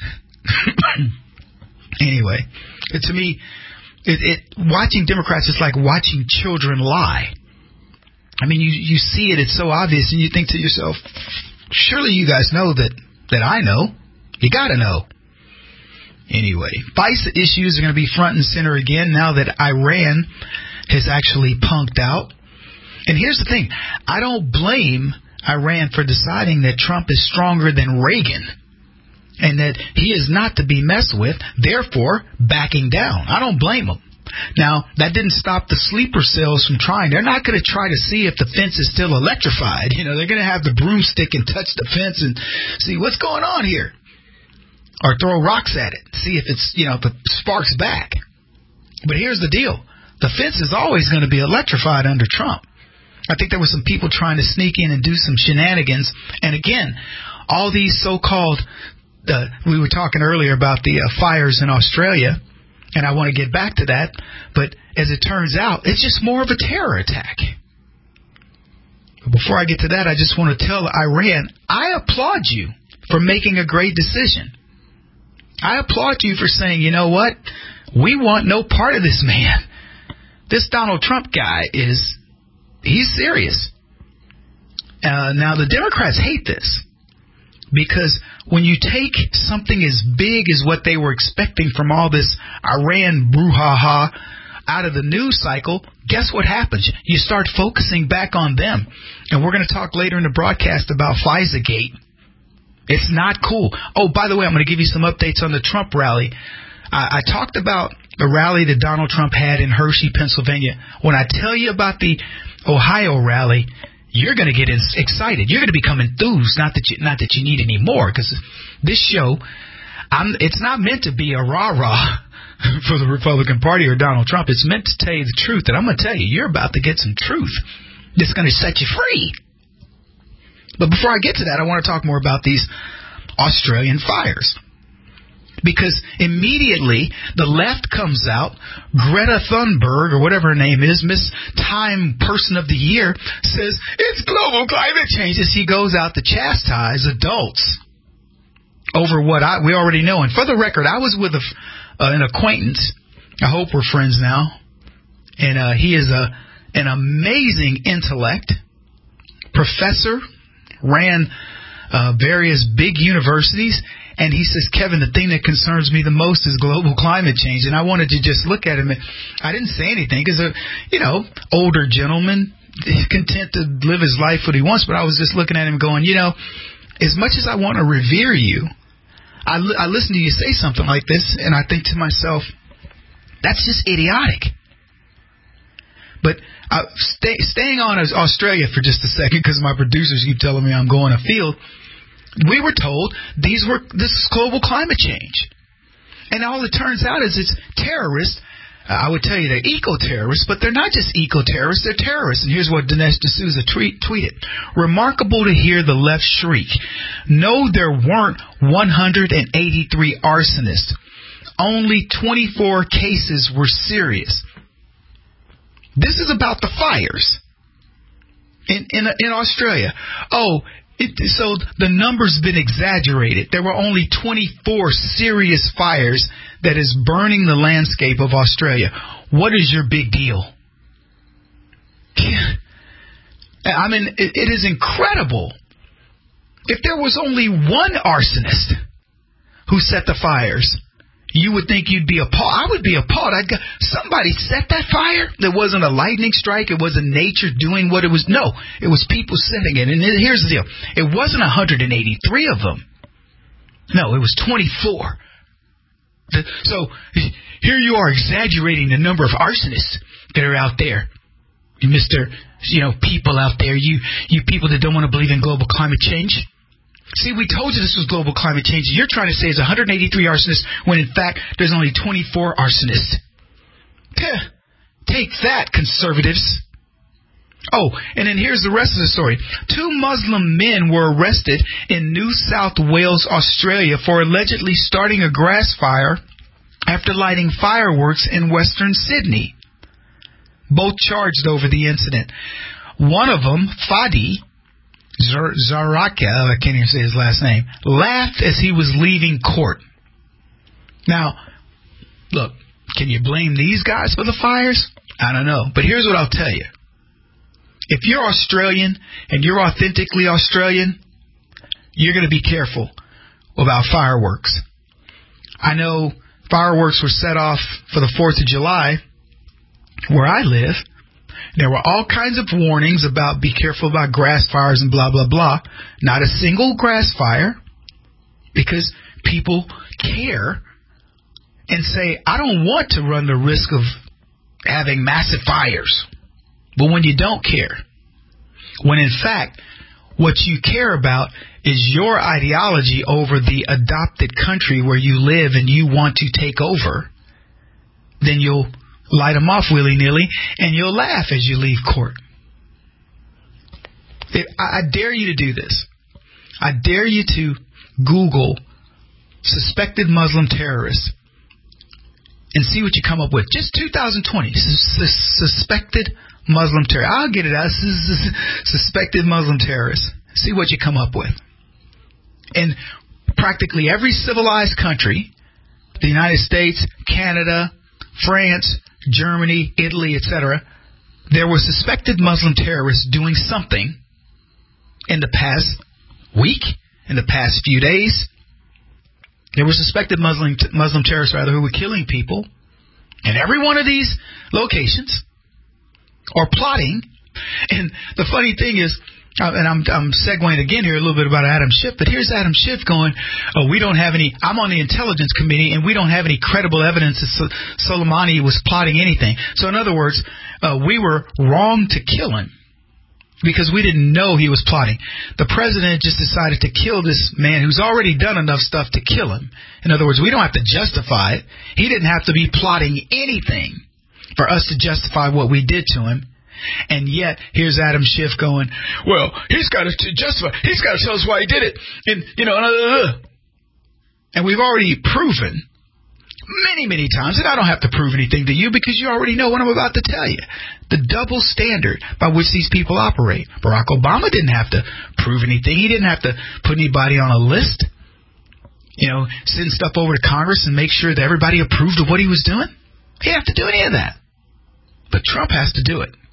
D: Anyway, it, to me, it, it watching Democrats is like watching children lie. I mean, you you see it, it's so obvious, and you think to yourself, surely you guys know that, that I know. You got to know. Anyway, FISA issues are going to be front and center again now that Iran has actually punked out. And here's the thing. I don't blame Iran for deciding that Trump is stronger than Reagan and that he is not to be messed with, therefore backing down. I don't blame him. Now, that didn't stop the sleeper cells from trying. They're not going to try to see if the fence is still electrified. You know, they're going to have the broomstick and touch the fence and see what's going on here. Or throw rocks at it, see if it's, you know, if it sparks back. But here's the deal. The fence is always going to be electrified under Trump. I think there were some people trying to sneak in and do some shenanigans. And again, all these so-called, uh, we were talking earlier about the uh, fires in Australia. And I want to get back to that. But as it turns out, it's just more of a terror attack. But before I get to that, I just want to tell Iran, I applaud you for making a great decision. I applaud you for saying, you know what? We want no part of this man. This Donald Trump guy is, he's serious. Uh, now, the Democrats hate this. Because when you take something as big as what they were expecting from all this Iran brouhaha, out of the news cycle, guess what happens? You start focusing back on them. And we're going to talk later in the broadcast about FISA-gate. It's not cool. Oh, by the way, I'm going to give you some updates on the Trump rally. I, I talked about the rally that Donald Trump had in Hershey, Pennsylvania. When I tell you about the Ohio rally, you're going to get excited. You're going to become enthused. Not that you, not that you need any more, because this show, I'm, it's not meant to be a rah-rah for the Republican Party or Donald Trump. It's meant to tell you the truth. And I'm going to tell you, you're about to get some truth that's going to set you free. But before I get to that, I want to talk more about these Australian fires. Because immediately the left comes out, Greta Thunberg, or whatever her name is, Miss Time Person of the Year, says it's global climate change as he goes out to chastise adults over what I, we already know. And for the record, I was with a, uh, an acquaintance. I hope we're friends now. And uh, he is a an amazing intellect, professor, ran uh, various big universities. And he says, Kevin, the thing that concerns me the most is global climate change. And I wanted to just look at him. And I didn't say anything because, uh, you know, older gentleman, content to live his life what he wants. But I was just looking at him going, you know, as much as I want to revere you, I, li- I listen to you say something like this, and I think to myself, that's just idiotic. But uh, stay, staying on as Australia for just a second, because my producers keep telling me I'm going afield. We were told these were this is global climate change. And all it turns out is it's terrorists. Uh, I would tell you they're eco-terrorists, but they're not just eco-terrorists, they're terrorists. And here's what Dinesh D'Souza tweet, tweeted. Remarkable to hear the left shriek. No, there weren't one hundred eighty-three arsonists. Only twenty-four cases were serious. This is about the fires in, in, in Australia. Oh, It, so the number's been exaggerated. There were only twenty-four serious fires that is burning the landscape of Australia. What is your big deal? I mean, it, it is incredible. If there was only one arsonist who set the fires, you would think you'd be appalled. I would be appalled. I'd go, somebody set that fire? There wasn't a lightning strike. It wasn't nature doing what it was. No, it was people setting it. And here's the deal. It wasn't one hundred eighty-three of them. No, it was twenty-four. So here you are exaggerating the number of arsonists that are out there. Mister, you know, people out there, you, you people that don't want to believe in global climate change. See, we told you this was global climate change. You're trying to say it's one hundred eighty-three arsonists when, in fact, there's only twenty-four arsonists. Take that, conservatives. Oh, and then here's the rest of the story. Two Muslim men were arrested in New South Wales, Australia, for allegedly starting a grass fire after lighting fireworks in Western Sydney. Both charged over the incident. One of them, Fadi Zaraka, I can't even say his last name, laughed as he was leaving court. Now, look, can you blame these guys for the fires? I don't know. But here's what I'll tell you. If you're Australian and you're authentically Australian, you're going to be careful about fireworks. I know fireworks were set off for the fourth of July where I live. There were all kinds of warnings about be careful about grass fires and blah, blah, blah. Not a single grass fire, because people care and say, I don't want to run the risk of having massive fires. But when you don't care, when in fact what you care about is your ideology over the adopted country where you live and you want to take over, then you'll light them off willy-nilly, and you'll laugh as you leave court. It, I, I dare you to do this. I dare you to Google suspected Muslim terrorists and see what you come up with. Just two thousand twenty, sus- suspected Muslim terrorists. I'll get it out. Suspected Muslim terrorists. See what you come up with. In practically every civilized country, the United States, Canada, France, Germany, Italy, et cetera, there were suspected Muslim terrorists doing something in the past week, in the past few days. There were suspected Muslim Muslim terrorists, rather, who were killing people And every one of these locations are plotting. And the funny thing is, Uh, and I'm, I'm segueing again here a little bit about Adam Schiff, but here's Adam Schiff going, oh, we don't have any, I'm on the Intelligence Committee, and we don't have any credible evidence that Soleimani was plotting anything. So in other words, uh, we were wrong to kill him because we didn't know he was plotting. The president just decided to kill this man who's already done enough stuff to kill him. In other words, we don't have to justify it. He didn't have to be plotting anything for us to justify what we did to him. And yet, here's Adam Schiff going, well, he's got to justify, he's got to tell us why he did it. And, you know, uh, and we've already proven many, many times, and I don't have to prove anything to you because you already know what I'm about to tell you, the double standard by which these people operate. Barack Obama didn't have to prove anything. He didn't have to put anybody on a list, you know, send stuff over to Congress and make sure that everybody approved of what he was doing. He didn't have to do any of that. But Trump has to do it.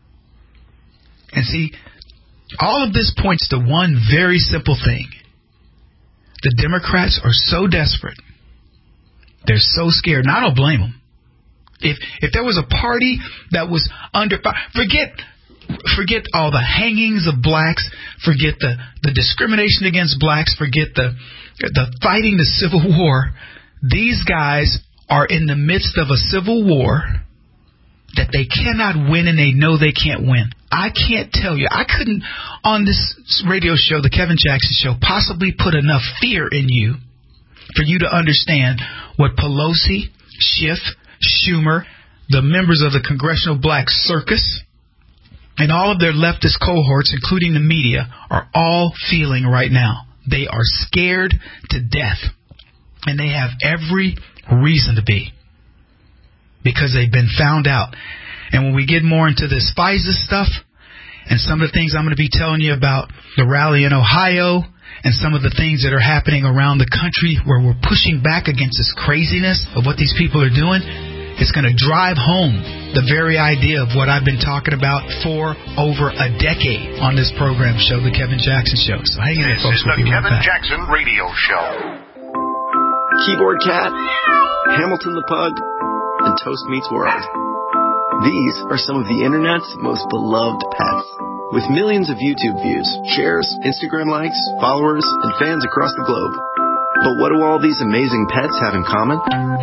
D: And see, all of this points to one very simple thing. The Democrats are so desperate. They're so scared. And I don't blame them. If if there was a party that was under fire, forget forget all the hangings of blacks, forget the, the discrimination against blacks, forget the the fighting the Civil War. These guys are in the midst of a civil war that they cannot win, and they know they can't win. I can't tell you. I couldn't, on this radio show, the Kevin Jackson Show, possibly put enough fear in you for you to understand what Pelosi, Schiff, Schumer, the members of the Congressional Black Circus, and all of their leftist cohorts, including the media, are all feeling right now. They are scared to death, and they have every reason to be, because they've been found out. And when we get more into this FISA stuff and some of the things I'm going to be telling you about the rally in Ohio and some of the things that are happening around the country where we're pushing back against this craziness of what these people are doing, it's going to drive home the very idea of what I've been talking about for over a decade on this program show, The Kevin Jackson Show. So hang in there, folks.
T: This is
D: we'll
T: the Kevin
D: right
T: Jackson Radio Show.
U: Keyboard Cat, Hamilton the Pug, and Toast Meets World. These are some of the internet's most beloved pets. With millions of YouTube views, shares, Instagram likes, followers, and fans across the globe. But what do all these amazing pets have in common?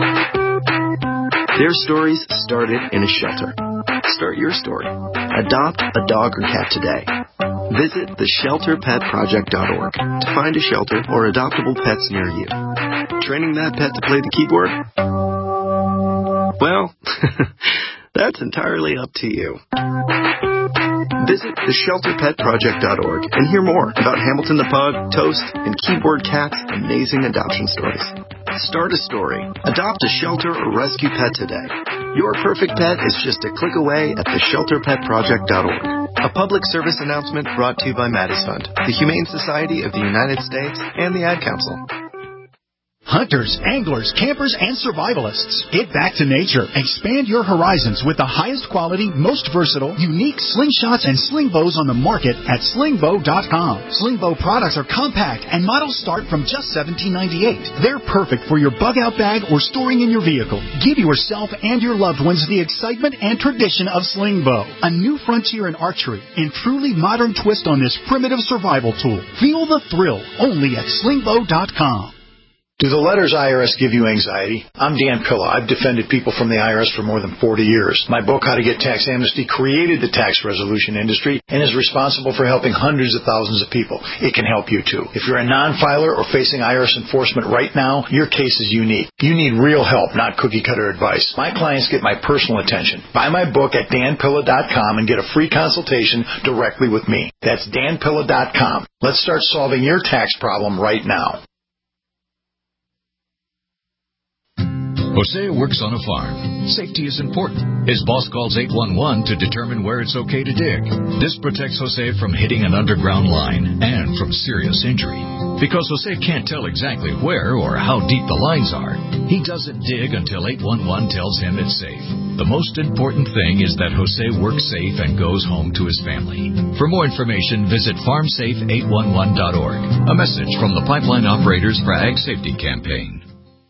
U: Their stories started in a shelter. Start your story. Adopt a dog or cat today. Visit the shelter pet project dot org to find a shelter or adoptable pets near you. Training that pet to play the keyboard? Well, that's entirely up to you. Visit the shelter pet project dot org and hear more about Hamilton the Pug, Toast, and Keyboard Cat's amazing adoption stories. Start a story. Adopt a shelter or rescue pet today. Your perfect pet is just a click away at the shelter pet project dot org. A public service announcement brought to you by Maddie's Fund, the Humane Society of the United States, and the Ad Council.
F: Hunters, anglers, campers, and survivalists. Get back to nature. Expand your horizons with the highest quality, most versatile, unique slingshots and sling bows on the market at sling bow dot com. Sling bow products are compact and models start from just seventeen ninety-eight. They're perfect for your bug out bag or storing in your vehicle. Give yourself and your loved ones the excitement and tradition of sling bow. A new frontier in archery and truly modern twist on this primitive survival tool. Feel the thrill only at sling bow dot com.
V: Do the letters I R S give you anxiety? I'm Dan Pilla. I've defended people from the I R S for more than forty years. My book, How to Get Tax Amnesty, created the tax resolution industry and is responsible for helping hundreds of thousands of people. It can help you too. If you're a non-filer or facing I R S enforcement right now, your case is unique. You need real help, not cookie-cutter advice. My clients get my personal attention. Buy my book at dan pilla dot com and get a free consultation directly with me. That's dan pilla dot com. Let's start solving your tax problem right now.
C: Jose works on a farm. Safety is important. His boss calls eight one one to determine where it's okay to dig. This protects Jose from hitting an underground line and from serious injury. Because Jose can't tell exactly where or how deep the lines are, he doesn't dig until eight one one tells him it's safe. The most important thing is that Jose works safe and goes home to his family. For more information, visit farm safe eight one one dot org. A message from the Pipeline Operators for Ag Safety Campaign.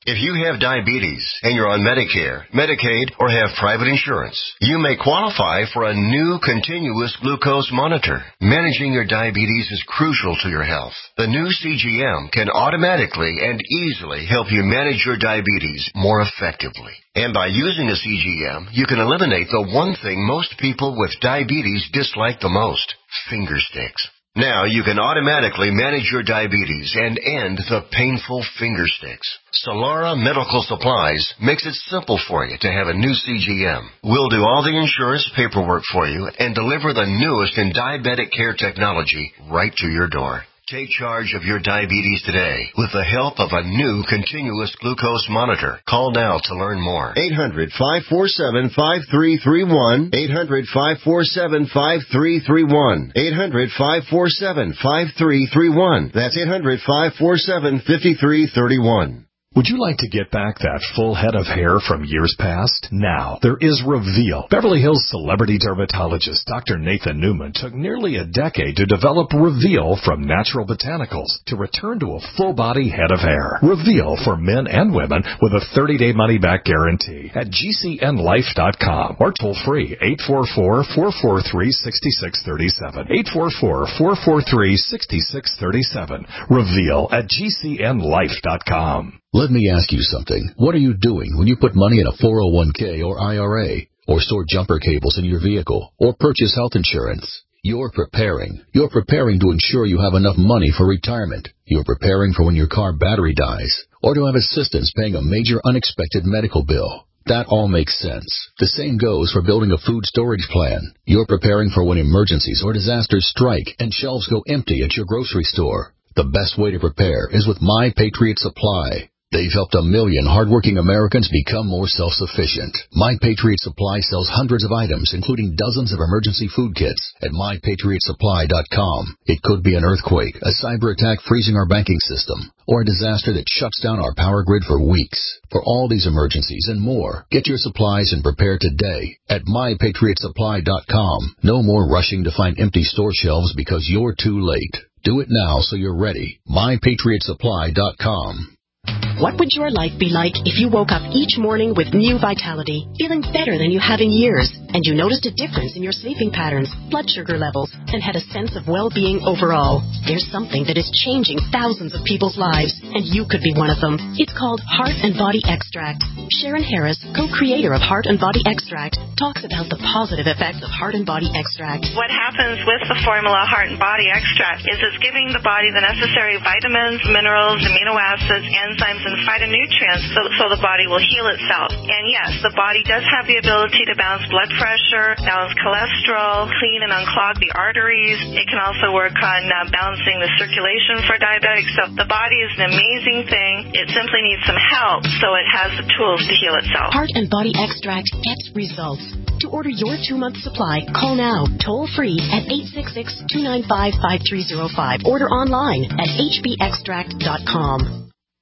N: If you have diabetes and you're on Medicare, Medicaid, or have private insurance, you may qualify for a new continuous glucose monitor. Managing your diabetes is crucial to your health. The new C G M can automatically and easily help you manage your diabetes more effectively. And by using a C G M, you can eliminate the one thing most people with diabetes dislike the most, finger sticks. Now you can automatically manage your diabetes and end the painful finger sticks. Solara Medical Supplies makes it simple for you to have a new C G M. We'll do all the insurance paperwork for you and deliver the newest in diabetic care technology right to your door. Take charge of your diabetes today with the help of a new continuous glucose monitor. Call now to learn more.
E: eight hundred, five four seven, five three three one. eight hundred, five four seven, five three three one. eight hundred, five four seven, five three three one. That's eight hundred, five four seven, five three three one.
A: Would you like to get back that full head of hair from years past? Now, there is Reveal. Beverly Hills celebrity dermatologist Doctor Nathan Newman took nearly a decade to develop Reveal from natural botanicals to return to a full-body head of hair. Reveal for men and women with a thirty-day money-back guarantee at G C N life dot com or toll-free eight four four, four four three, six six three seven. eight four four, four four three, six six three seven. Reveal at G C N life dot com.
J: Let me ask you something. What are you doing when you put money in a four oh one k or I R A, or store jumper cables in your vehicle, or purchase health insurance? You're preparing. You're preparing to ensure you have enough money for retirement. You're preparing for when your car battery dies, or to have assistance paying a major unexpected medical bill. That all makes sense. The same goes for building a food storage plan. You're preparing for when emergencies or disasters strike and shelves go empty at your grocery store. The best way to prepare is with My Patriot Supply. They've helped a million hardworking Americans become more self-sufficient. My Patriot Supply sells hundreds of items, including dozens of emergency food kits at my patriot supply dot com. It could be an earthquake, a cyber attack freezing our banking system, or a disaster that shuts down our power grid for weeks. For all these emergencies and more, get your supplies and prepare today at my patriot supply dot com. No more rushing to find empty store shelves because you're too late. Do it now so you're ready. my patriot supply dot com.
G: What would your life be like if you woke up each morning with new vitality, feeling better than you have in years, and you noticed a difference in your sleeping patterns, blood sugar levels, and had a sense of well-being overall? There's something that is changing thousands of people's lives, and you could be one of them. It's called Heart and Body Extract. Sharon Harris, co-creator of Heart and Body Extract, talks about the positive effects of Heart and Body Extract.
W: What happens with the formula Heart and Body Extract is it's giving the body the necessary vitamins, minerals, amino acids, enzymes, and phytonutrients so, so the body will heal itself. And yes, the body does have the ability to balance blood pressure, balance cholesterol, clean and unclog the arteries. It can also work on uh, balancing the circulation for diabetics. So the body is an amazing thing. It simply needs some help so it has the tools to heal itself.
G: Heart and Body Extract gets results. To order your two-month supply, call now, toll-free at eight six six, two nine five, five three zero five. Order online at h b extract dot com.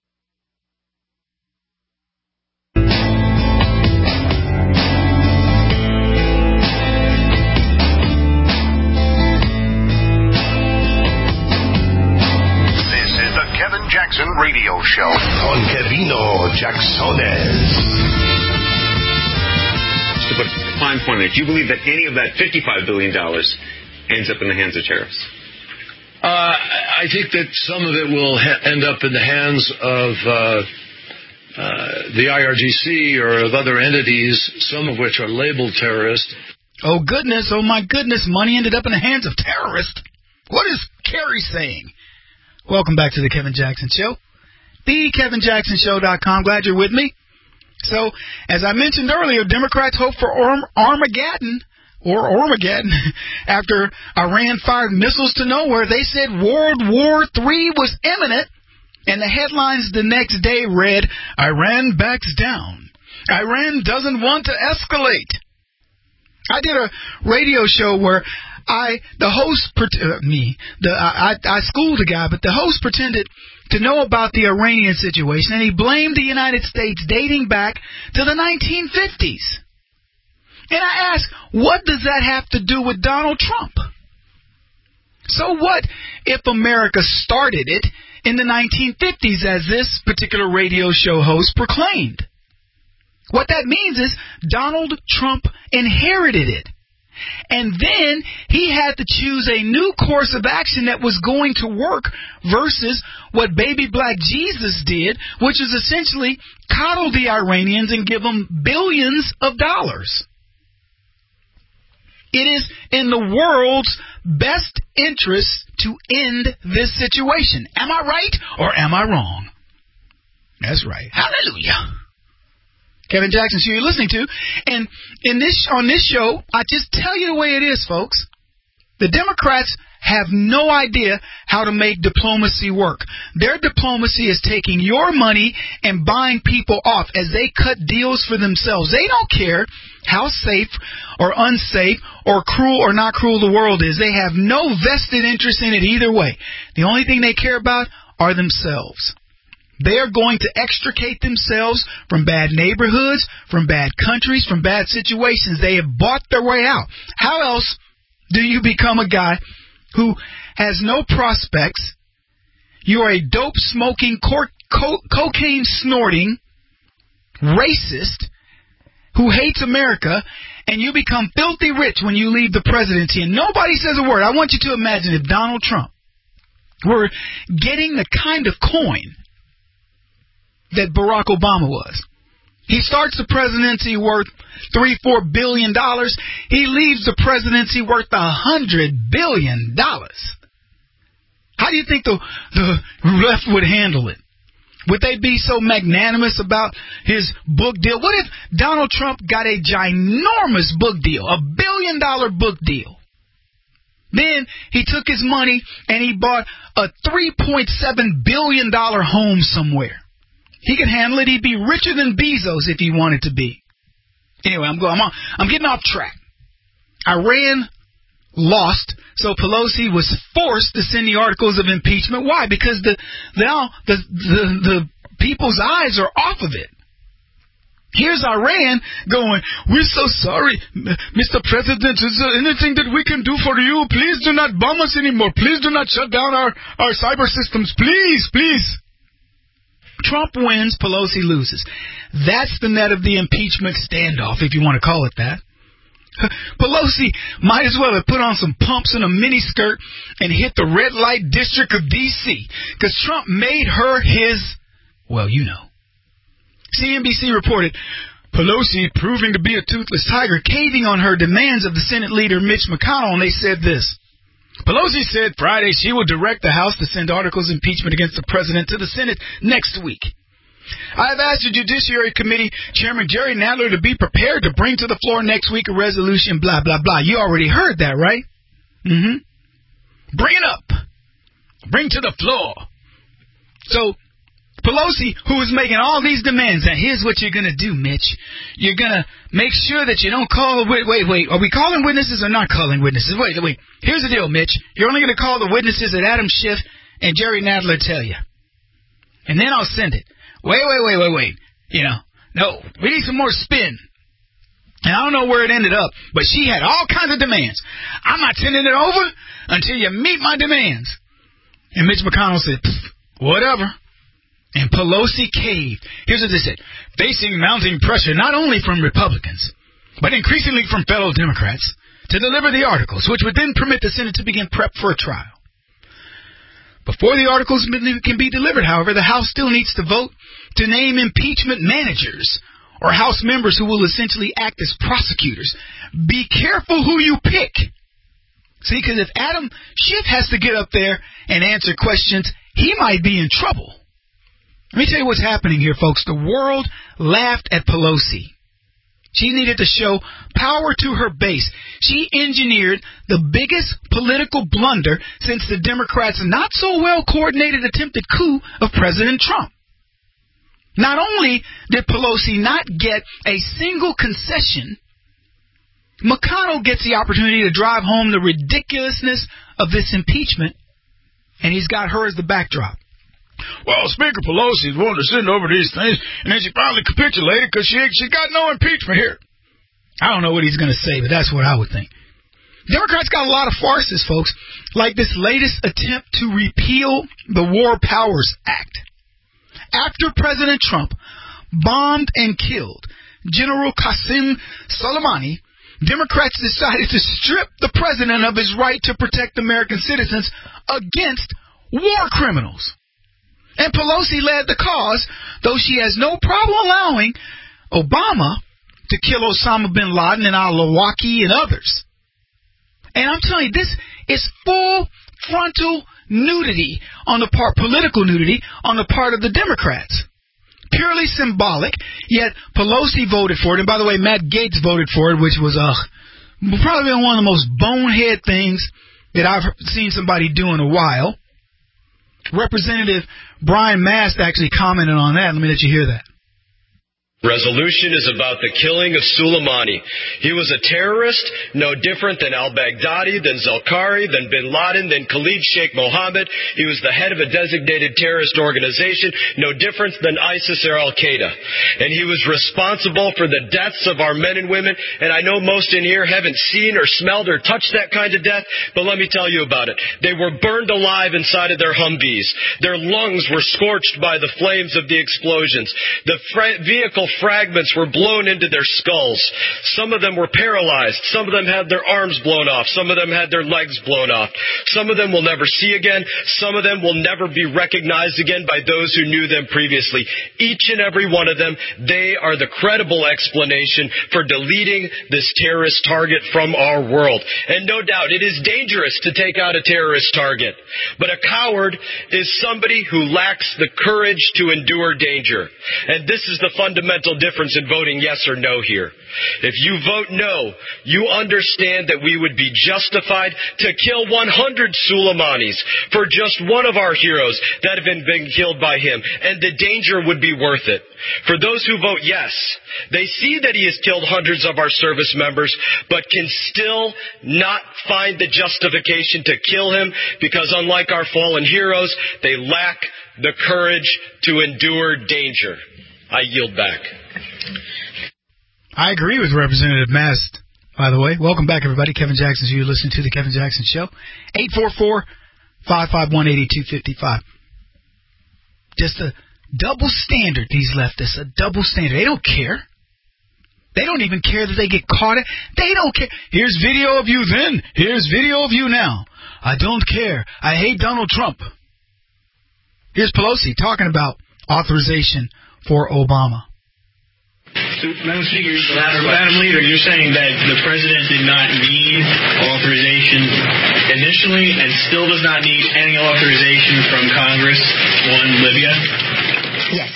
T: Kevin Jackson Radio Show. Con Kevino Jacksones.
X: Just to put a fine point on it, do you believe that any of that fifty-five billion dollars ends up in the hands of terrorists?
Y: Uh, I think that some of it will ha- end up in the hands of uh, uh, the I R G C or of other entities, some of which are labeled terrorist.
D: Oh, goodness. Oh, my goodness. Money ended up in the hands of terrorists. What is Kerry saying? Welcome back to the Kevin Jackson Show. the kevin jackson show dot com. Glad you're with me. So, as I mentioned earlier, Democrats hope for Arm- Armageddon, or Armageddon, after Iran fired missiles to nowhere. They said World War Three was imminent, and the headlines the next day read, Iran backs down. Iran doesn't want to escalate. I did a radio show where I, the host, uh, me, the I, I schooled a guy, but the host pretended to know about the Iranian situation, and he blamed the United States dating back to the nineteen fifties. And I asked, what does that have to do with Donald Trump? So what if America started it in the nineteen fifties, as this particular radio show host proclaimed. What that means is Donald Trump inherited it. And then he had to choose a new course of action that was going to work versus what baby black Jesus did, which is essentially coddle the Iranians and give them billions of dollars. It is in the world's best interest to end this situation. Am I right or am I wrong? That's right. Hallelujah. Kevin Jackson, who you're listening to. And in this on this show, I just tell you the way it is, folks. The Democrats have no idea how to make diplomacy work. Their diplomacy is taking your money and buying people off as they cut deals for themselves. They don't care how safe or unsafe or cruel or not cruel the world is. They have no vested interest in it either way. The only thing they care about are themselves. They are going to extricate themselves from bad neighborhoods, from bad countries, from bad situations. They have bought their way out. How else do you become a guy who has no prospects? You are a dope-smoking, cor- co- cocaine-snorting racist who hates America, and you become filthy rich when you leave the presidency, and nobody says a word. I want you to imagine if Donald Trump were getting the kind of coin that Barack Obama was. He starts the presidency worth three, four billion dollars. He leaves the presidency worth a hundred billion dollars. How do you think the the left would handle it? Would they be so magnanimous about his book deal? What if Donald Trump got a ginormous book deal, a billion dollar book deal? Then he took his money and he bought a three point seven billion dollar home somewhere. He could handle it. He'd be richer than Bezos if he wanted to be. Anyway, I'm going. I'm, on, I'm getting off track. Iran lost, so Pelosi was forced to send the articles of impeachment. Why? Because the now the the, the people's eyes are off of it. Here's Iran going, we're so sorry, Mister President, is there anything that we can do for you? Please do not bomb us anymore. Please do not shut down our, our cyber systems. Please, please. Trump wins, Pelosi loses. That's the net of the impeachment standoff, if you want to call it that. Pelosi might as well have put on some pumps and a miniskirt and hit the red light district of D C because Trump made her his, well, you know. C N B C reported Pelosi proving to be a toothless tiger, caving on her demands of the Senate leader Mitch McConnell, and they said this. Pelosi said Friday she will direct the House to send articles of impeachment against the president to the Senate next week. I have asked the Judiciary Committee Chairman Jerry Nadler to be prepared to bring to the floor next week a resolution, blah, blah, blah. You already heard that, right? Mm-hmm. Bring it up. Bring to the floor. So Pelosi, who is making all these demands, now here's what you're going to do, Mitch. You're going to make sure that you don't call, wait, wait, wait, are we calling witnesses or not calling witnesses? Wait, wait, here's the deal, Mitch. You're only going to call the witnesses that Adam Schiff and Jerry Nadler tell you. And then I'll send it. Wait, wait, wait, wait, wait. You know, no, we need some more spin. And I don't know where it ended up, but she had all kinds of demands. I'm not sending it over until you meet my demands. And Mitch McConnell said, whatever. And Pelosi caved. Here's what they said. Facing mounting pressure not only from Republicans, but increasingly from fellow Democrats, to deliver the articles, which would then permit the Senate to begin prep for a trial. Before the articles can be delivered, however, the House still needs to vote to name impeachment managers, or House members who will essentially act as prosecutors. Be careful who you pick. See, because if Adam Schiff has to get up there and answer questions, he might be in trouble. Let me tell you what's happening here, folks. The world laughed at Pelosi. She needed to show power to her base. She engineered the biggest political blunder since the Democrats' not so well coordinated attempted coup of President Trump. Not only did Pelosi not get a single concession, McConnell gets the opportunity to drive home the ridiculousness of this impeachment, and he's got her as the backdrop. Well, Speaker Pelosi is wanting to send over these things, and then she finally capitulated because she she got no impeachment here. I don't know what he's going to say, but that's what I would think. Democrats got a lot of farces, folks, like this latest attempt to repeal the War Powers Act. After President Trump bombed and killed General Qasem Soleimani, Democrats decided to strip the president of his right to protect American citizens against war criminals. And Pelosi led the cause, though she has no problem allowing Obama to kill Osama bin Laden and al-Awlaki and others. And I'm telling you, this is full frontal nudity on the part, political nudity on the part of the Democrats. Purely symbolic, yet Pelosi voted for it. And by the way, Matt Gaetz voted for it, which was uh, probably one of the most bonehead things that I've seen somebody do in a while. Representative Brian Mast actually commented on that. Let me let you hear that.
H: Resolution is about the killing of Soleimani. He was a terrorist, no different than al-Baghdadi, than Zalkari, than bin Laden, than Khalid Sheikh Mohammed. He was the head of a designated terrorist organization, no different than ISIS or al-Qaeda. And he was responsible for the deaths of our men and women. And I know most in here haven't seen or smelled or touched that kind of death, but let me tell you about it. They were burned alive inside of their Humvees. Their lungs were scorched by the flames of the explosions. The fra- vehicle fragments were blown into their skulls. Some of them were paralyzed. Some of them had their arms blown off. Some of them had their legs blown off. Some of them will never see again. Some of them will never be recognized again by those who knew them previously. Each and every one of them, they are the credible explanation for deleting this terrorist target from our world. And no doubt, it is dangerous to take out a terrorist target. But a coward is somebody who lacks the courage to endure danger. And this is the fundamental difference in voting yes or no here. If you vote no, you understand that we would be justified to kill one hundred Soleimanis for just one of our heroes that have been, been killed by him, and the danger would be worth it. For those who vote yes, they see that he has killed hundreds of our service members, but can still not find the justification to kill him because unlike our fallen heroes, they lack the courage to endure danger. I yield back.
D: I agree with Representative Mast, by the way. Welcome back, everybody. Kevin Jackson, you're listening to The Kevin Jackson Show. eight four four, five five one, eight two five five. Just a double standard, these leftists. A double standard. They don't care. They don't even care that they get caught. They don't care. Here's video of you then. Here's video of you now. I don't care. I hate Donald Trump. Here's Pelosi talking about authorization for Obama.
I: So, Madam Speaker, Madam Leader, you're saying that the President did not need authorization initially and still does not need any authorization from Congress on Libya?
K: Yes.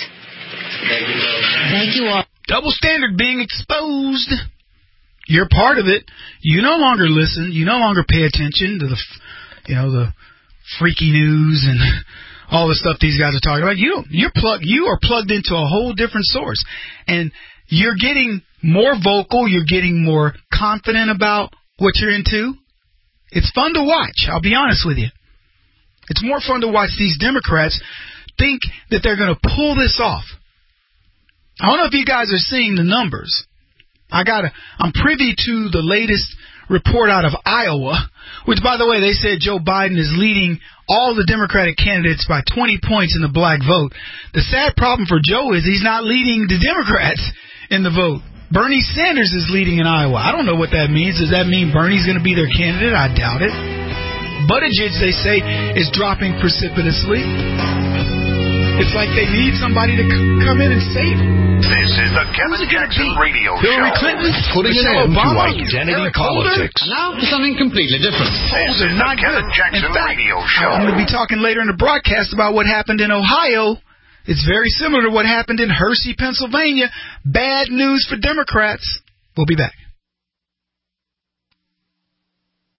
K: Thank you all.
D: Double standard being exposed. You're part of it. You no longer listen. You no longer pay attention to the, you know, the freaky news and all the stuff these guys are talking about. You you're plug you are plugged into a whole different source, and you're getting more vocal. You're getting more confident about what you're into. It's fun to watch. I'll be honest with you. It's more fun to watch these Democrats think that they're going to pull this off. I don't know if you guys are seeing the numbers. I got a, I'm privy to the latest report out of Iowa, which, by the way, they said Joe Biden is leading all the Democratic candidates by twenty points in the black vote. The sad problem for Joe is he's not leading the Democrats in the vote. Bernie Sanders is leading in Iowa. I don't know what that means. Does that mean Bernie's going to be their candidate? I doubt it. Buttigieg, they say, is dropping precipitously. It's like they need somebody to c- come in and save them.
T: This is the Kevin Jackson Radio Show.
D: Hillary Clinton,
T: putting an end to identity politics.
D: And now for something completely different.
T: This is the Kevin Jackson Radio Show.
D: I'm going to be talking later in the broadcast about what happened in Ohio. It's very similar to what happened in Hershey, Pennsylvania. Bad news for Democrats. We'll be back.